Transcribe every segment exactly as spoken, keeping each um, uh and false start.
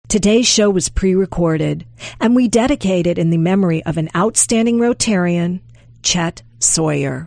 Today's show was pre-recorded, and we dedicate it in the memory of an outstanding Rotarian, Chet Sawyer.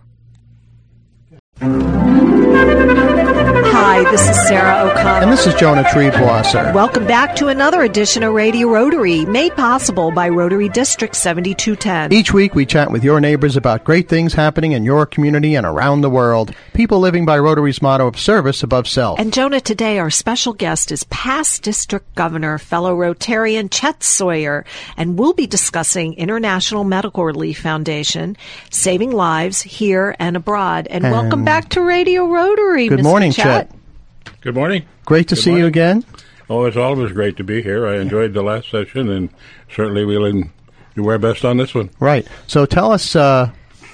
Hi, this is Sarah O'Connor. And this is Jonah Treebwasser. Welcome back to another edition of Radio Rotary, made possible by Rotary District seventy-two ten. Each week we chat with your neighbors about great things happening in your community and around the world. People living by Rotary's motto of service above self. And Jonah, today our special guest is past District Governor, fellow Rotarian Chet Sawyer, and we'll be discussing International Medical Relief Foundation, saving lives here and abroad. And, and welcome back to Radio Rotary, Good Mister morning, Chet. Chet. Good morning. Great to Good see morning. you again. Oh, it's always great to be here. I enjoyed the last session, and certainly we'll in, do our best on this one. Right. So tell us, uh,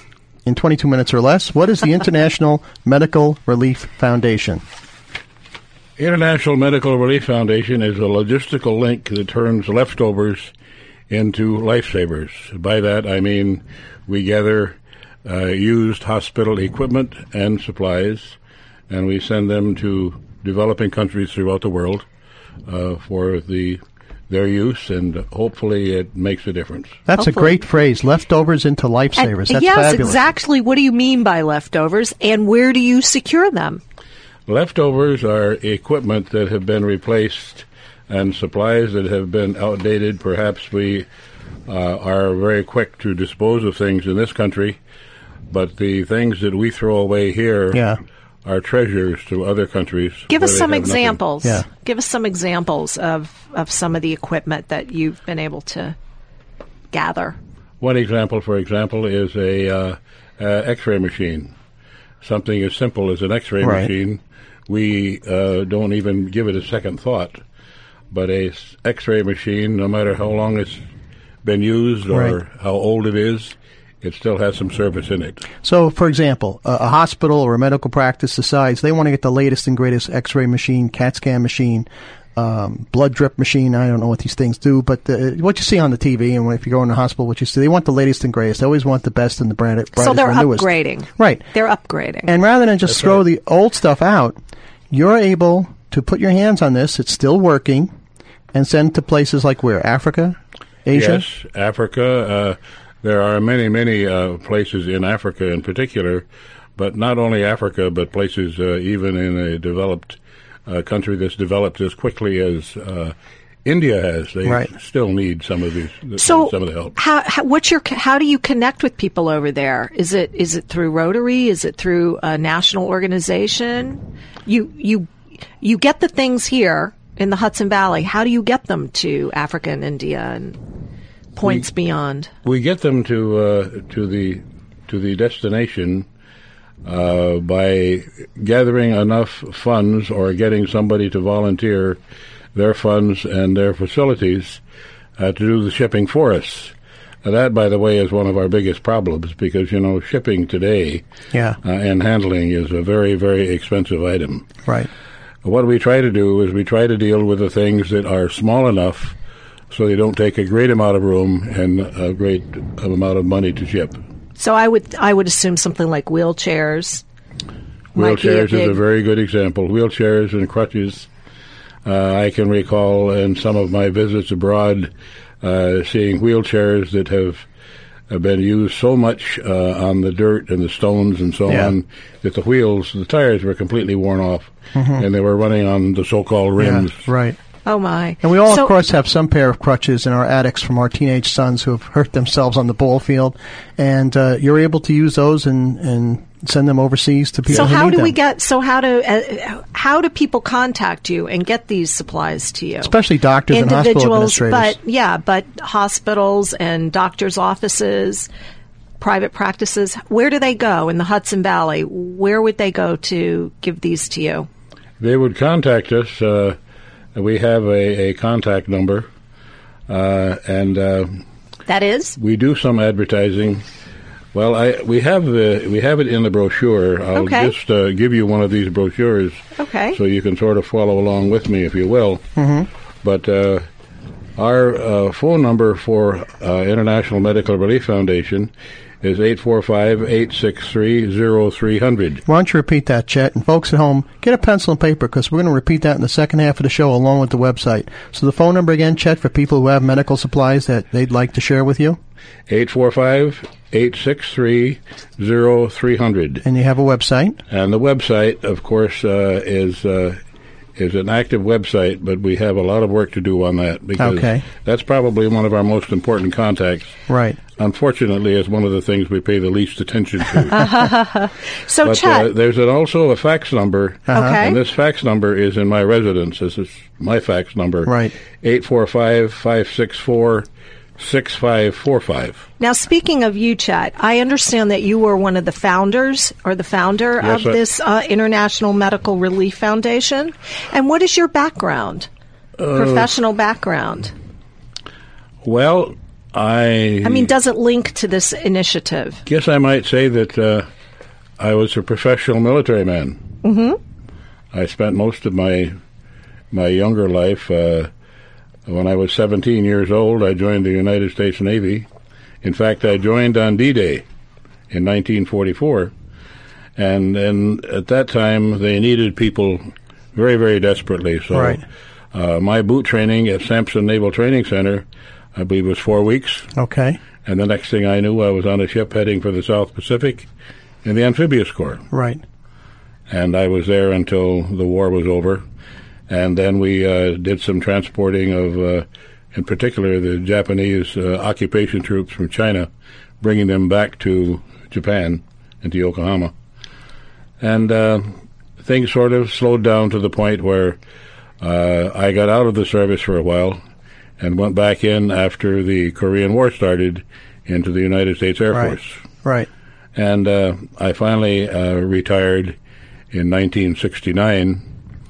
in twenty-two minutes or less, what is the International Medical Relief Foundation? International Medical Relief Foundation is a logistical link that turns leftovers into lifesavers. By that, I mean we gather uh, used hospital equipment and supplies, and we send them to developing countries throughout the world uh, for the their use, and hopefully it makes a difference. That's Hopefully. a great phrase, leftovers into lifesavers. And, That's yes, fabulous. exactly. What do you mean by leftovers, and where do you secure them? Leftovers are equipment that have been replaced and supplies that have been outdated. Perhaps we uh, are very quick to dispose of things in this country, but the things that we throw away here Yeah. are treasures to other countries. Give us where they some have nothing. examples. Yeah. Give us some examples of, of some of the equipment that you've been able to gather. One example, for example, is a uh, uh, X-ray machine. Something as simple as an X-ray Right. machine. We uh, don't even give it a second thought. But a s- X-ray machine, no matter how long it's been used or Right. how old it is, it still has some service in it. So, for example, a, a hospital or a medical practice decides they want to get the latest and greatest X-ray machine, CAT scan machine, um, blood drip machine. I don't know what these things do, but the, what you see on the T V and if you go in the hospital, what you see, they want the latest and greatest. They always want the best and the brightest, So they're and newest. upgrading. Right. They're upgrading. And rather than just That's throw right. the old stuff out, you're able to put your hands on this. It's still working, and send to places like where? Africa? Asia? Yes, Africa. Uh, there are many, many uh, places in Africa in particular, but not only Africa, but places uh, even in a developed uh, country that's developed as quickly as uh, India has. They Right. still need some of these, So, some of the help. how, how what's your how do you connect with people over there? Is it is it through Rotary? Is it through a national organization? You you you get the things here in the Hudson Valley. How do you get them to Africa and India and points We- beyond? We get them to uh, to the to the destination uh, by gathering enough funds or getting somebody to volunteer their funds and their facilities uh, to do the shipping for us. Now that, by the way, is one of our biggest problems because, you know, shipping today Yeah. uh, and handling is a very, very expensive item. Right. What we try to do is we try to deal with the things that are small enough so they don't take a great amount of room and a great amount of money to ship. So I would I would assume something like wheelchairs. might be a Wheelchairs is big- a very good example. Wheelchairs and crutches. Uh, I can recall in some of my visits abroad uh, seeing wheelchairs that have have been used so much uh, on the dirt and the stones and so Yeah. on that the wheels, the tires were completely worn off, and they were running on the so-called rims. Yeah, right. Oh my! And we all, So- of course, have some pair of crutches in our attics from our teenage sons who have hurt themselves on the ball field, and uh, you're able to use those and, and send them overseas to people So who how need do them. we get? So how do uh, how do people contact you and get these supplies to you? Especially doctors and hospital Individuals, administrators. but yeah, but hospitals and doctors' offices, private practices. Where do they go in the Hudson Valley? Where would they go to give these to you? They would contact us. Uh, we have a, a contact number, uh, and uh, That is. we do some advertising. Well, I we have the we have it in the brochure. I'll Okay. just uh, give you one of these brochures, Okay. so you can sort of follow along with me, if you will. Mm-hmm. But uh, Our uh, phone number for uh, International Medical Relief Foundation is eight four five, eight six three, zero three zero zero. Why don't you repeat that, Chet? And folks at home, get a pencil and paper because we're going to repeat that in the second half of the show along with the website. So the phone number again, Chet, for people who have medical supplies that they'd like to share with you? eight four five, eight six three, zero three zero zero. And you have a website? And the website, of course, uh, is... Uh, is an active website, but we have a lot of work to do on that because okay. that's probably one of our most important contacts. Right. Unfortunately, it's one of the things we pay the least attention to. So, but, Chet. Uh, there's an, also a fax number, uh-huh. okay. and this fax number is in my residence. This is my fax number. Right. eight four five, five six four, six five four five. Now, speaking of you, Chet, I understand that you were one of the founders or the founder Yes, of sir. this uh, International Medical Relief Foundation. And what is your background, Uh, professional background? Well, I... I mean, does it link to this initiative? guess I might say that uh, I was a professional military man. Mm-hmm. I spent most of my my younger life... Uh, When I was seventeen years old, I joined the United States Navy. In fact, I joined on D-Day in nineteen forty-four. And and at that time, they needed people very, very desperately. So right. uh, my boot training at Sampson Naval Training Center, I believe, was four weeks. Okay. And the next thing I knew, I was on a ship heading for the South Pacific in the Amphibious Corps. Right. And I was there until the war was over. And then we uh, did some transporting of, uh, in particular, the Japanese uh, occupation troops from China, bringing them back to Japan and to Yokohama. And uh, things sort of slowed down to the point where uh, I got out of the service for a while and went back in after the Korean War started into the United States Air right. Force. Right. And uh, I finally uh, retired in nineteen sixty-nine.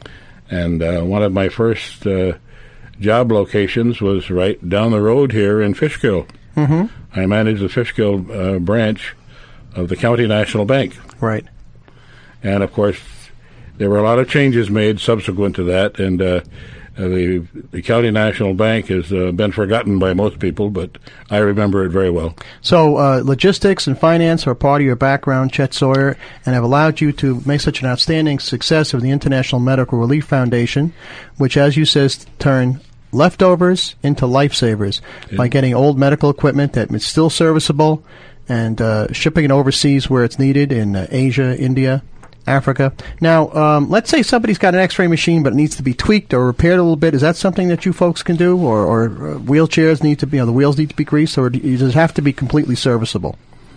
And uh, one of my first uh, job locations was right down the road here in Fishkill. Mm-hmm. I managed the Fishkill uh, branch of the County National Bank. Right. And, of course, there were a lot of changes made subsequent to that, and uh, the, the County National Bank has uh, been forgotten by most people, but I remember it very well. So uh, logistics and finance are part of your background, Chet Sawyer, and have allowed you to make such an outstanding success of the International Medical Relief Foundation, which, as you says, turn leftovers into lifesavers yeah. by getting old medical equipment that is still serviceable and uh, shipping it overseas where it's needed in uh, Asia, India, Africa. Now, um, let's say somebody's got an X-ray machine, but it needs to be tweaked or repaired a little bit. Is that something that you folks can do, or, or uh, wheelchairs need to be, you know, the wheels need to be greased, or does it have to be completely serviceable?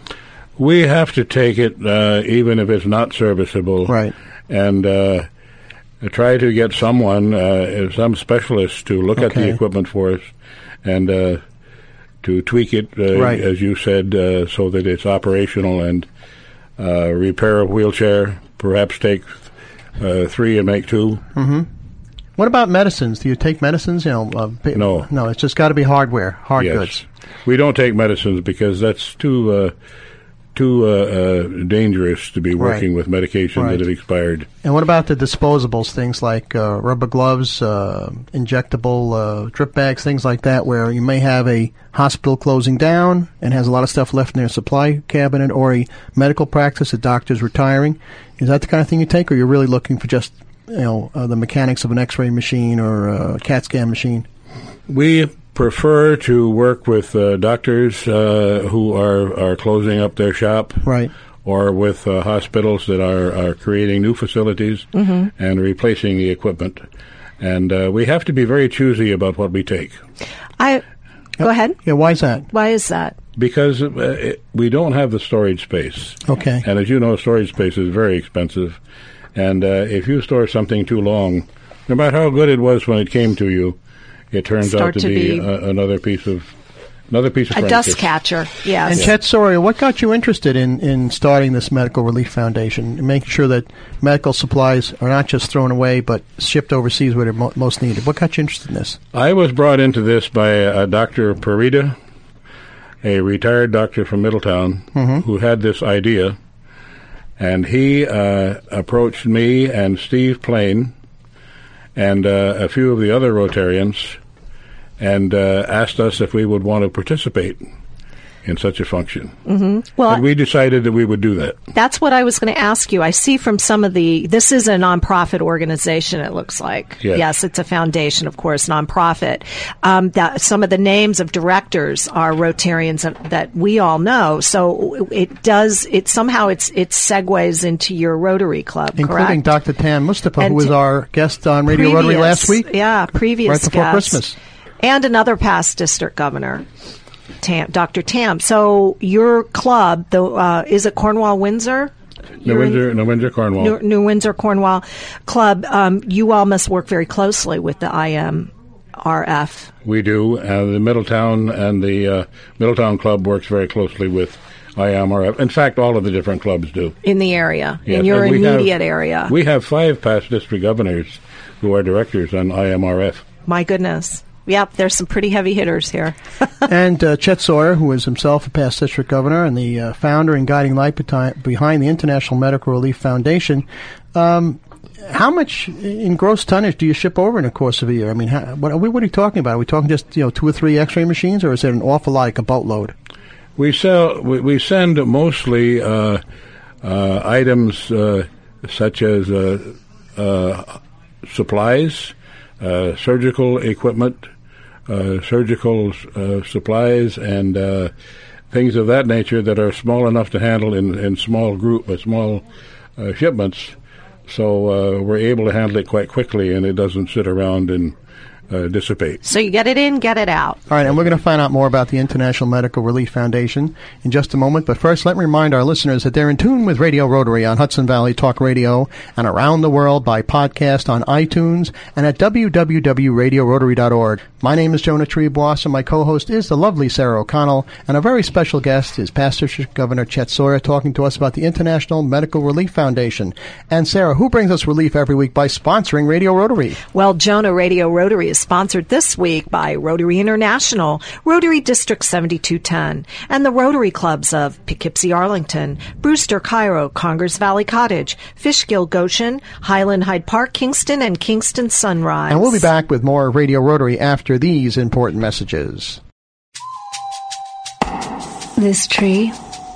We have to take it, uh, even if it's not serviceable, right? And uh, try to get someone, uh, some specialist, to look okay. at the equipment for us and uh, to tweak it, uh, right. as you said, uh, so that it's operational and uh, repair a wheelchair. Perhaps take uh, three and make two. Mm-hmm. What about medicines? Do you take medicines? You know, uh, pa- no, no. It's just got to be hardware, hard yes. goods. We don't take medicines because that's too uh, too uh, uh, dangerous to be working right. with medications right. that have expired. And what about the disposables? Things like uh, rubber gloves, uh, injectable uh, drip bags, things like that, where you may have a hospital closing down and has a lot of stuff left in their supply cabinet, or a medical practice, a doctor's retiring. Is that the kind of thing you take, or you're really looking for just, you know, uh, the mechanics of an X-ray machine or a CAT scan machine? We prefer to work with uh, doctors uh, who are, are closing up their shop, right, or with uh, hospitals that are, are creating new facilities mm-hmm. and replacing the equipment. And uh, we have to be very choosy about what we take. I go ahead. Yeah, why is that? Why is that? Because uh, it, we don't have the storage space. Okay. And as you know, storage space is very expensive. And uh, if you store something too long, no matter how good it was when it came to you, it turns Start out to, to be, be a, another piece of another piece of a furniture. dust catcher. Yes. And yeah. Chet Sawyer, what got you interested in, in starting this Medical Relief Foundation and making sure that medical supplies are not just thrown away but shipped overseas where they're mo- most needed? What got you interested in this? I was brought into this by uh, Doctor Parida, a retired doctor from Middletown, mm-hmm. who had this idea, and he uh, approached me and Steve Plain and uh, a few of the other Rotarians, and uh, asked us if we would want to participate in such a function. Mm-hmm. Well, and we decided that we would do that. That's what I was going to ask you. I see from some of the, this is a nonprofit organization, it looks like. Yes, yes it's a foundation, of course, nonprofit. Um, that some of the names of directors are Rotarians that we all know. So it does, it somehow it's, it segues into your Rotary Club, including correct? Doctor Tam Mustafa, And who was our guest on Radio previous, Rotary last week. Yeah, previous right before guest. Christmas. And another past district governor. Tam, Doctor Tam. So your club, the uh, is it Cornwall Windsor? New Windsor, New Windsor, Cornwall. New, New Windsor, Cornwall Club. Um, you all must work very closely with the I M R F. We do. Uh, the Middletown and the uh, Middletown Club works very closely with I M R F. In fact, all of the different clubs do. In the area, yes. in your immediate have, area. We have five past district governors who are directors on I M R F. My goodness. Yep, there's some pretty heavy hitters here. And uh, Chet Sawyer, who is himself a past district governor and the uh, founder and guiding light behind the International Medical Relief Foundation. Um, how much in gross tonnage do you ship over in the course of a year? I mean, how, what, are we, what are we talking about? Are we talking just you know two or three X-ray machines, or is it an awful lot, like a boatload? We sell. We, we send mostly uh, uh, items uh, such as uh, uh, supplies, uh, surgical equipment, uh, surgical uh, supplies, and uh, things of that nature that are small enough to handle in, in small group, uh, small uh, shipments. So uh, we're able to handle it quite quickly, and it doesn't sit around and uh, dissipate. So you get it in, get it out. All right, and we're going to find out more about the International Medical Relief Foundation in just a moment. But first, let me remind our listeners that they're in tune with Radio Rotary on Hudson Valley Talk Radio and around the world by podcast on iTunes and at w w w dot radio rotary dot org. My name is Jonah Treeboss, and my co-host is the lovely Sarah O'Connell, and a very special guest is Past District Governor Chet Sawyer talking to us about the International Medical Relief Foundation. And Sarah, who brings us relief every week by sponsoring Radio Rotary? Well, Jonah, Radio Rotary is sponsored this week by Rotary International, Rotary District seventy-two ten, and the Rotary Clubs of Poughkeepsie Arlington, Brewster Cairo, Congers Valley Cottage, Fishkill Goshen, Highland Hyde Park, Kingston, and Kingston Sunrise. And we'll be back with more Radio Rotary after these important messages. This tree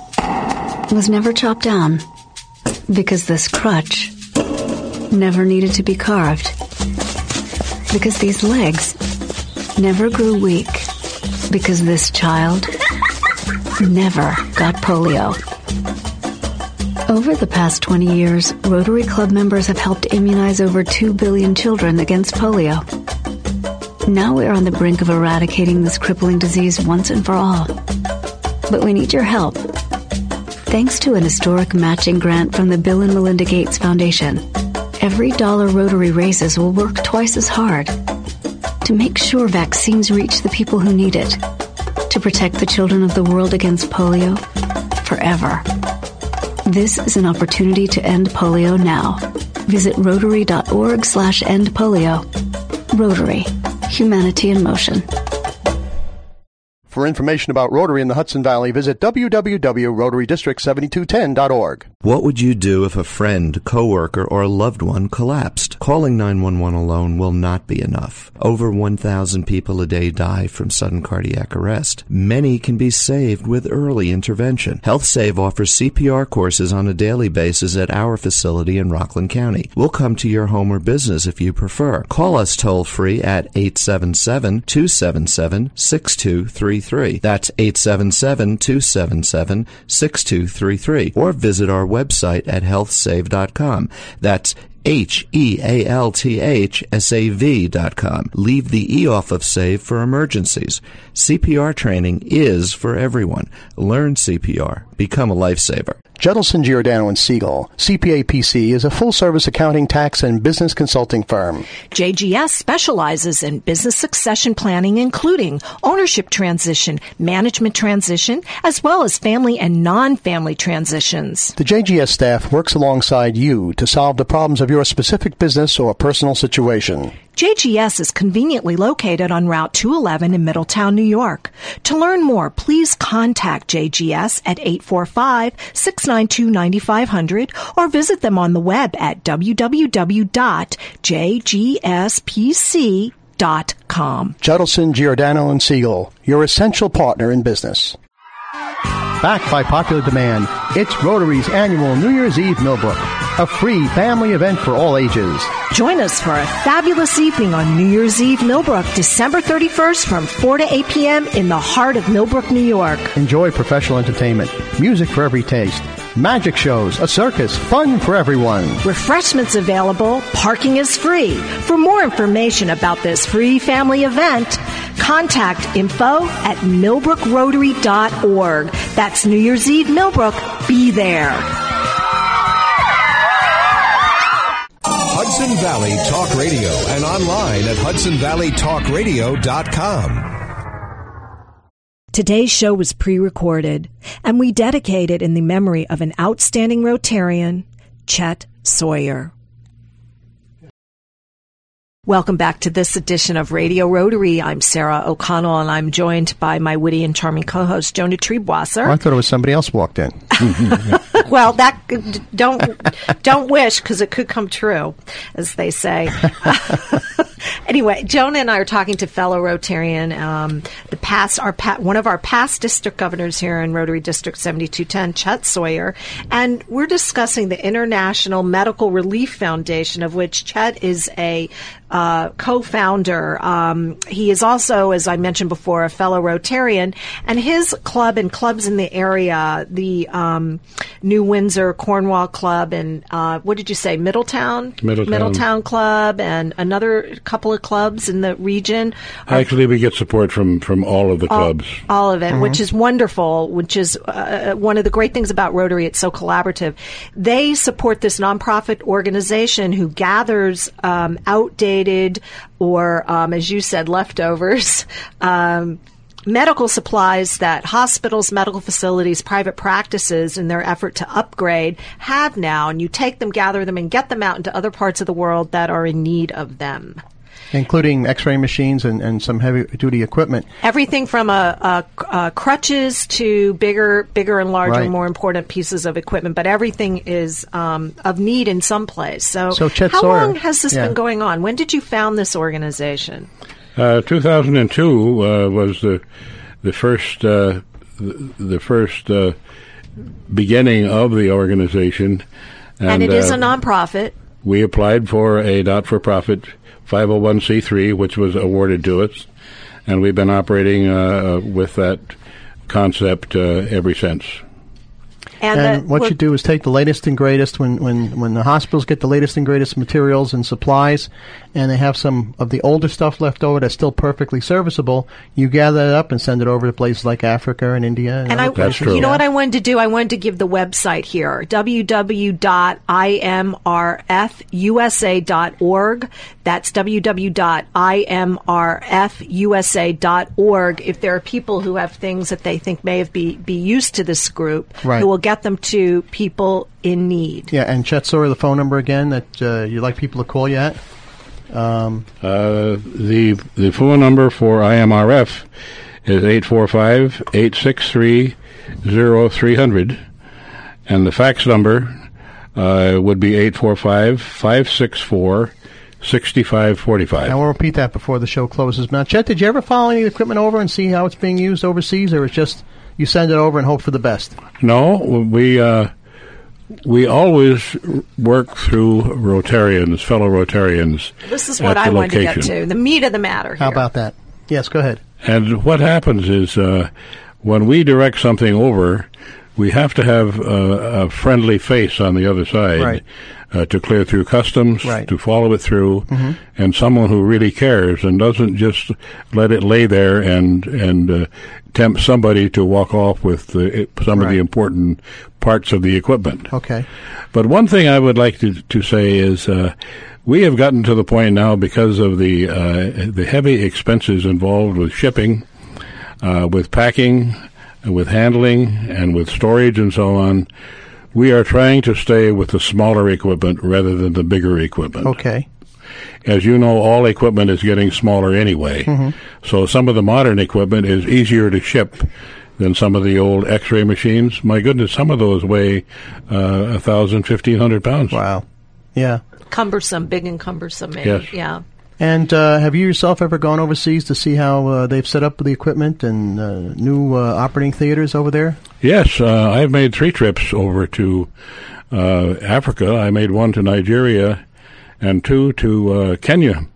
was never chopped down because this crutch never needed to be carved. Because these legs never grew weak. Because this child never got polio. Over the past twenty years, Rotary Club members have helped immunize over two billion children against polio. Now we're on the brink of eradicating this crippling disease once and for all. But we need your help. Thanks to an historic matching grant from the Bill and Melinda Gates Foundation, every dollar Rotary raises will work twice as hard to make sure vaccines reach the people who need it, to protect the children of the world against polio forever. This is an opportunity to end polio now. Visit rotary.org slash end polio. Rotary. Humanity in motion. For information about Rotary in the Hudson Valley, visit w w w dot rotary district seven two one zero dot org. What would you do if a friend, coworker, or a loved one collapsed? Calling nine one one alone will not be enough. Over one thousand people a day die from sudden cardiac arrest. Many can be saved with early intervention. HealthSave offers C P R courses on a daily basis at our facility in Rockland County. We'll come to your home or business if you prefer. Call us toll-free at eight seven seven, two seven seven, six two three three. That's eight seven seven, two seven seven, six two three three. Or visit our website at health save dot com. That's H E A L T H S A V dot com. Leave the E off of SAVE for emergencies. C P R training is for everyone. Learn C P R. Become a lifesaver. Judelson, Giordano and Siegel, C P A P C, is a full-service accounting, tax, and business consulting firm. J G S specializes in business succession planning, including ownership transition, management transition, as well as family and non-family transitions. The J G S staff works alongside you to solve the problems of your specific business or personal situation. J G S is conveniently located on Route two eleven in Middletown, New York. To learn more, please contact J G S at eight four five, six nine two, nine five zero zero or visit them on the web at w w w dot j g s p c dot com. Judelson, Giordano, and Siegel, your essential partner in business. Backed by popular demand, it's Rotary's annual New Year's Eve Millbrook, a free family event for all ages. Join us for a fabulous evening on New Year's Eve Millbrook, December thirty-first from four to eight p.m. in the heart of Millbrook, New York. Enjoy professional entertainment, music for every taste, magic shows, a circus, fun for everyone. Refreshments available, parking is free. For more information about this free family event, contact info at millbrook rotary dot org. That's New Year's Eve Millbrook. Be there. Hudson Valley Talk Radio and online at hudson valley talk radio dot com. Today's show was pre-recorded, and we dedicate it in the memory of an outstanding Rotarian, Chet Sawyer. Welcome back to this edition of Radio Rotary. I'm Sarah O'Connell, and I'm joined by my witty and charming co-host, Jonah Triebwasser. Oh, I thought it was somebody else walked in. Well, that don't don't wish, because it could come true, as they say. Anyway, Jonah and I are talking to fellow Rotarian, um, the past, our pa- one of our past district governors here in Rotary District seventy-two ten, Chet Sawyer, and we're discussing the International Medical Relief Foundation, of which Chet is a uh, co-founder. Um, he is also, as I mentioned before, a fellow Rotarian, and his club and clubs in the area, the um, New Windsor Cornwall Club, and uh, what did you say, Middletown? Middletown. Middletown Club, and another couple of clubs in the region. Actually, we get support from, from all of the all, clubs. All of it, mm-hmm. which is wonderful, which is uh, one of the great things about Rotary. It's so collaborative. They support this nonprofit organization who gathers um, outdated or, um, as you said, leftovers, um, medical supplies that hospitals, medical facilities, private practices, in their effort to upgrade, have now. And you take them, gather them, and get them out into other parts of the world that are in need of them. Including X-ray machines and, and some heavy-duty equipment. Everything from a, a, a crutches to bigger, bigger and larger, right. more important pieces of equipment. But everything is um, of need in some place. So, so Chet how Sawyer, long has this yeah. been going on? When did you found this organization? Uh, two thousand two uh, was the the first uh, the, the first uh, beginning of the organization, and, and it is uh, a nonprofit. We applied for a not-for-profit five oh one c three, which was awarded to us, and we've been operating uh, with that concept uh, ever since. And, and the, what well, you do is take the latest and greatest when, when, when the hospitals get the latest and greatest materials and supplies, and they have some of the older stuff left over that's still perfectly serviceable. You gather it up and send it over to places like Africa and India. And, and I, That's true. You know what I wanted to do? I wanted to give the website here, w w w dot i m r f u s a dot org. That's w w w dot i m r f u s a dot org. If there are people who have things that they think may have be, be used to this group, right. who will get them to people in need. Yeah, and Chet Sawyer, the phone number again that uh, you'd like people to call you at? Um, uh, the the phone number for I M R F is eight four five, eight six three, zero three zero zero, and the fax number uh, would be eight four five, five six four, six five four five. I will repeat that before the show closes. Now, Chet, did you ever follow any equipment over and see how it's being used overseas, or it's just you send it over and hope for the best? No, we uh, we always work through Rotarians, fellow Rotarians. This is what I wanted to get to, the meat of the matter here. How about that? Yes, go ahead. And what happens is uh, when we direct something over, we have to have uh, a friendly face on the other side. Right. Uh, to clear through customs, right. to follow it through, mm-hmm. and someone who really cares and doesn't just let it lay there and and uh, tempt somebody to walk off with the, some right. of the important parts of the equipment. Okay. But one thing I would like to to say is uh, we have gotten to the point now, because of the uh, the heavy expenses involved with shipping, uh, with packing, with handling, and with storage and so on. We are trying to stay with the smaller equipment rather than the bigger equipment. Okay. As you know, all equipment is getting smaller anyway. Mm-hmm. So some of the modern equipment is easier to ship than some of the old X-ray machines. My goodness, some of those weigh uh, one thousand, fifteen hundred pounds. Wow. Yeah. Cumbersome, big and cumbersome. Maybe. Yes. Yeah. And uh, have you yourself ever gone overseas to see how uh, they've set up the equipment and uh, new uh, operating theaters over there? Yes, uh, I've made three trips over to uh, Africa. I made one to Nigeria and two to uh, Kenya.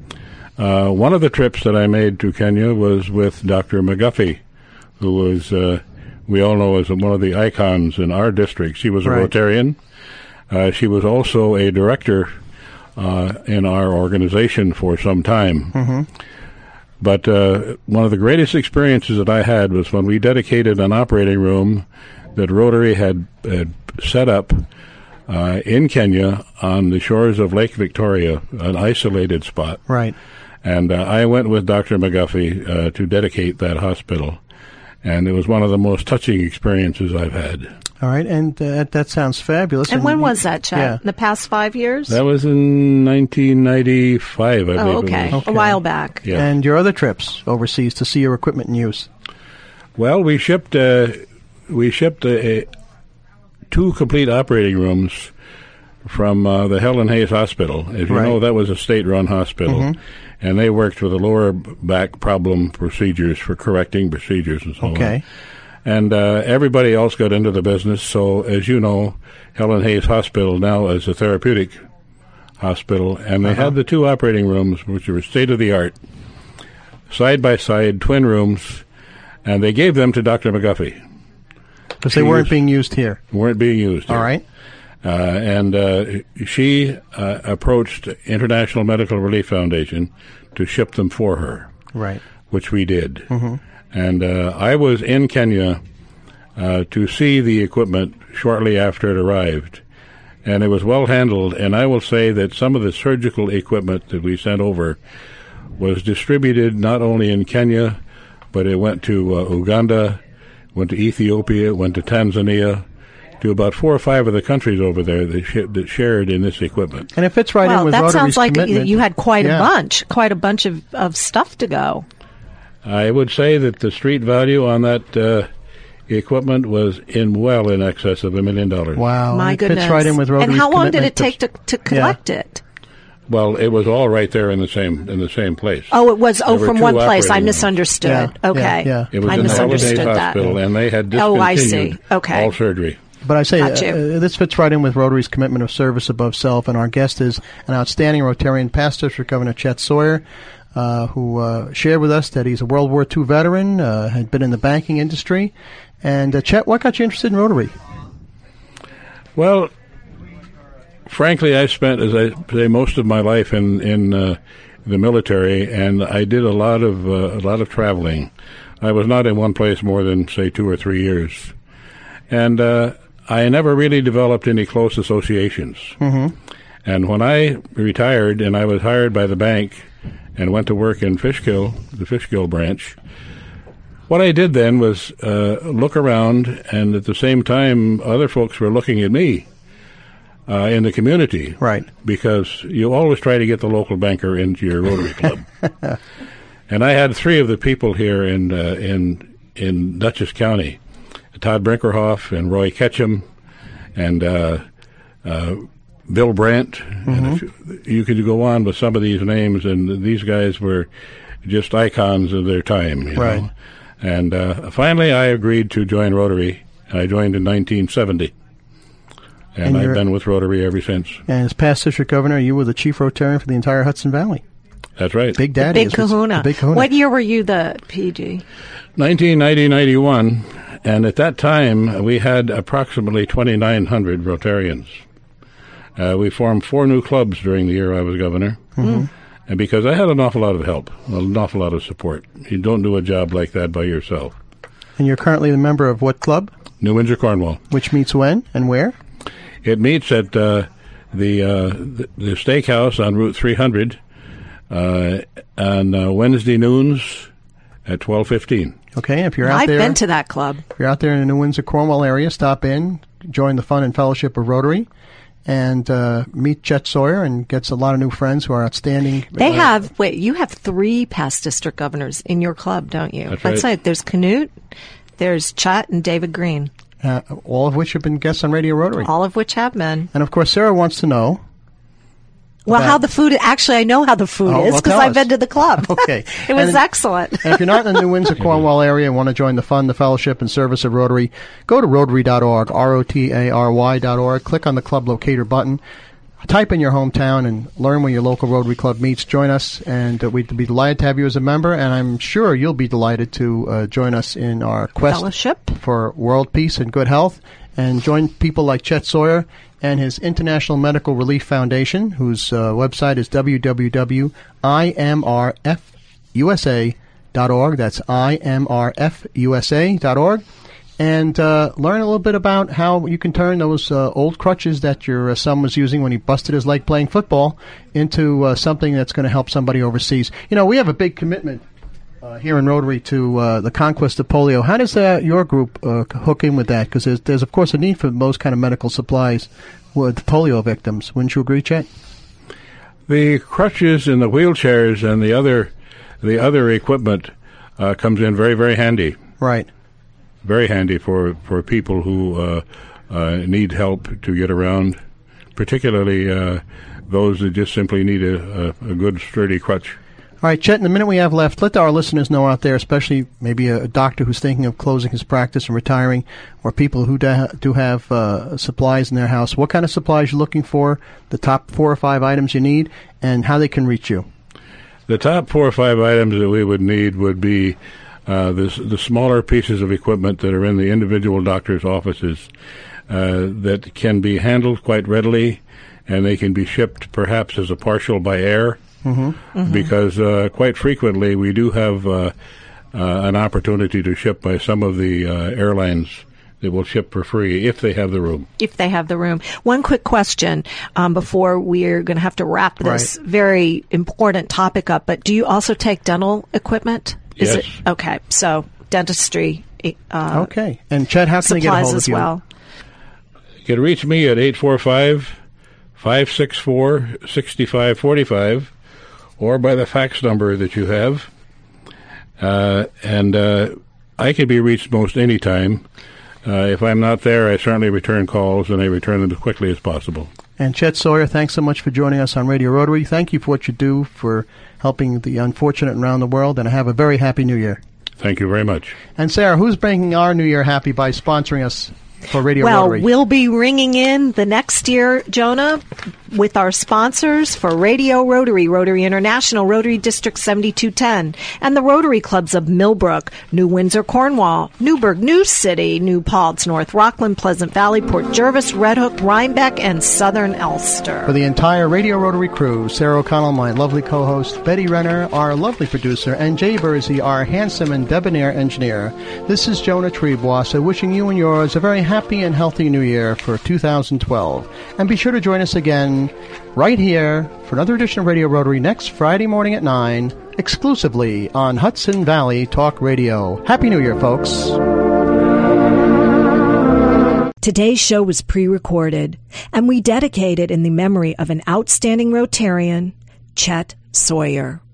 Uh, one of the trips that I made to Kenya was with Doctor McGuffey, who was, uh, we all know, as one of the icons in our district. She was a Right. Rotarian. Uh, she was also a director uh, in our organization for some time. Mm-hmm. But uh, one of the greatest experiences that I had was when we dedicated an operating room that Rotary had, had set up uh, in Kenya on the shores of Lake Victoria, an isolated spot. Right. And uh, I went with Doctor McGuffey uh, to dedicate that hospital. And it was one of the most touching experiences I've had. All right, and uh, that, that sounds fabulous. And when was that, Chet? Yeah. In the past five years? That was in nineteen ninety-five, I oh, believe okay. it was. Okay. A while back. Yeah. And your other trips overseas to see your equipment in use? Well, we shipped uh, we shipped a, a, two complete operating rooms from uh, the Helen Hayes Hospital. As you Right. know, that was a state-run hospital, Mhm. and they worked with the lower back problem procedures for correcting procedures and so on. Okay. And uh, everybody else got into the business. So, as you know, Helen Hayes Hospital now is a therapeutic hospital, and they Uh-huh. had the two operating rooms, which were state-of-the-art, side-by-side twin rooms, and they gave them to Doctor McGuffey. Because they She weren't was- being used here. Weren't being used. All here. right. Uh, and uh, she uh, approached International Medical Relief Foundation to ship them for her, Right. which we did. Mm-hmm. And uh, I was in Kenya uh, to see the equipment shortly after it arrived, and it was well handled. And I will say that some of the surgical equipment that we sent over was distributed not only in Kenya, but it went to uh, Uganda, went to Ethiopia, went to Tanzania, to about four or five of the countries over there that, sh- that shared in this equipment. And it fits right well, in with that Rotary's sounds like commitment. you had quite Yeah. a bunch, quite a bunch of, of stuff to go. I would say that the street value on that uh, equipment was in well in excess of a million dollars. Wow. My it goodness. fits right in with Rotary's and how long did it commitment take to, to collect it? Well, it was all right there in the same in the same place. Oh, it was. Oh, There were from two one place. I operating rooms. misunderstood. Yeah, Okay. yeah, yeah. It was I in the Helen misunderstood Hayes that. Hospital, and they had Oh, I discontinued see. Okay. all surgery. But I say Got you. uh, this fits right in with Rotary's commitment of service above self, and our guest is an outstanding Rotarian, past District Governor Chet Sawyer, uh, who uh, shared with us that he's a World War Two veteran, uh, had been in the banking industry. And uh, Chet, what got you interested in Rotary? Well, frankly, I spent, as I say, most of my life in in uh, the military, and I did a lot of uh, a lot of traveling. I was not in one place more than say two or three years, and uh, I never really developed any close associations. Mm-hmm. And when I retired, and I was hired by the bank, and went to work in Fishkill, the Fishkill branch. What I did then was uh, look around, and at the same time, other folks were looking at me uh, in the community. Right. Because you always try to get the local banker into your Rotary Club. And I had three of the people here in uh, in in Dutchess County, Todd Brinkerhoff and Roy Ketchum, and uh, uh, Bill Brandt. Mm-hmm. And if you could go on with some of these names, and these guys were just icons of their time. You Right. know? And uh, finally, I agreed to join Rotary, and I joined in nineteen seventy. And, And I've you're- been with Rotary ever since. And as past District Governor, you were the chief Rotarian for the entire Hudson Valley. That's right. Big Daddy. Big is what's- kahuna. the Big kahuna. What year were you the P G? nineteen ninety ninety-one, and at that time we had approximately twenty-nine hundred Rotarians. Uh, we formed four new clubs during the year I was governor, Mm-hmm. and because I had an awful lot of help, an awful lot of support. You don't do a job like that by yourself. And you're currently a member of what club? New Windsor, Cornwall. Which meets when and where? It meets at uh, the, uh, the the steakhouse on Route three hundred uh, on uh, Wednesday noons at twelve fifteen. Okay, if you're out I've there, been to that club. if you're out there in the New Windsor Cornwall area, stop in, join the fun and fellowship of Rotary, and uh, meet Chet Sawyer, and gets a lot of new friends who are outstanding. They uh, have, wait, you have three past district governors in your club, don't you? That's Let's right. say there's Canute, there's Chet, and David Green, uh, all of which have been guests on Radio Rotary. all of which have been. And of course, Sarah wants to know, Well, about- how the food, actually, I know how the food Oh, is well, because tell I've us. been to the club. Okay. It was And- excellent. And if you're not in the New Windsor, Cornwall area and want to join the fun, the fellowship, and service of Rotary, go to rotary dot org, R O T A R Y dot org. Click on the club locator button. Type in your hometown and learn where your local Rotary Club meets. Join us, and uh, we'd be delighted to have you as a member, and I'm sure you'll be delighted to uh, join us in our quest Fellowship. for world peace and good health, and join people like Chet Sawyer and his International Medical Relief Foundation, whose uh, website is w w w dot i m r f u s a dot org. That's i m r f u s a dot org. And uh, learn a little bit about how you can turn those uh, old crutches that your uh, son was using when he busted his leg playing football into uh, something that's going to help somebody overseas. You know, we have a big commitment uh, here in Rotary to uh, the conquest of polio. How does uh, your group uh, hook in with that? Because there's, there's, of course, a need for those kind of medical supplies with polio victims. Wouldn't you agree, Chet? The crutches and the wheelchairs and the other the other equipment uh, comes in very, very handy. Right. Very handy for, for people who uh, uh, need help to get around, particularly uh, those that just simply need a, a, a good, sturdy crutch. All right, Chet, in the minute we have left, let our listeners know out there, especially maybe a, a doctor who's thinking of closing his practice and retiring, or people who da- do have uh, supplies in their house, what kind of supplies you're looking for, the top four or five items you need, and how they can reach you. The top four or five items that we would need would be uh, the, the smaller pieces of equipment that are in the individual doctor's offices uh, that can be handled quite readily, and they can be shipped perhaps as a partial by air. Mm-hmm. Mm-hmm. Because uh, quite frequently we do have uh, uh, an opportunity to ship by some of the uh, airlines that will ship for free if they have the room. If they have the room. One quick question um, before we're going to have to wrap this Right. very important topic up, but do you also take dental equipment? Is Yes. It, okay, so dentistry uh, Okay. And Chet, how can they get a supplies hold as of you? well. You can reach me at eight four five, five six four, six five four five or by the fax number that you have. Uh, and uh, I can be reached most any time. Uh, if I'm not there, I certainly return calls, and I return them as quickly as possible. And Chet Sawyer, thanks so much for joining us on Radio Rotary. Thank you for what you do for helping the unfortunate around the world, and have a very happy New Year. Thank you very much. And Sarah, who's making our New Year happy by sponsoring us for Radio Well, Rotary? we'll be ringing in the next year, Jonah, with our sponsors for Radio Rotary, Rotary International, Rotary District seventy-two ten, and the Rotary Clubs of Millbrook, New Windsor, Cornwall, Newburgh, New City, New Paltz, North Rockland, Pleasant Valley, Port Jervis, Red Hook, Rhinebeck, and Southern Ulster. For the entire Radio Rotary crew, Sarah O'Connell, my lovely co-host, Betty Renner, our lovely producer, and Jay Bursey, our handsome and debonair engineer, this is Jonah Trebois, wishing you and yours a very happy and healthy New Year for two thousand twelve. And be sure to join us again right here for another edition of Radio Rotary next Friday morning at nine, exclusively on Hudson Valley Talk Radio. Happy New Year, folks. Today's show was pre-recorded, and we dedicate it in the memory of an outstanding Rotarian, Chet Sawyer.